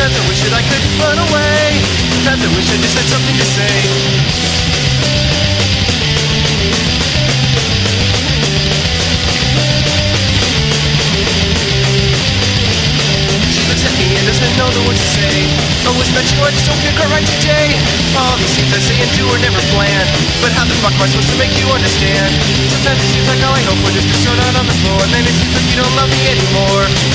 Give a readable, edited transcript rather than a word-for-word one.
Sometimes I wish that I could run away. Sometimes I wish I just had something to say. She looks at me and doesn't know the words to say. Always met you, I just don't pick her right today. All these things I say and do are never planned, but how the fuck am I supposed to make you understand? Sometimes it seems like all I hope for is just thrown out on the floor, and then it seems like you don't love me anymore.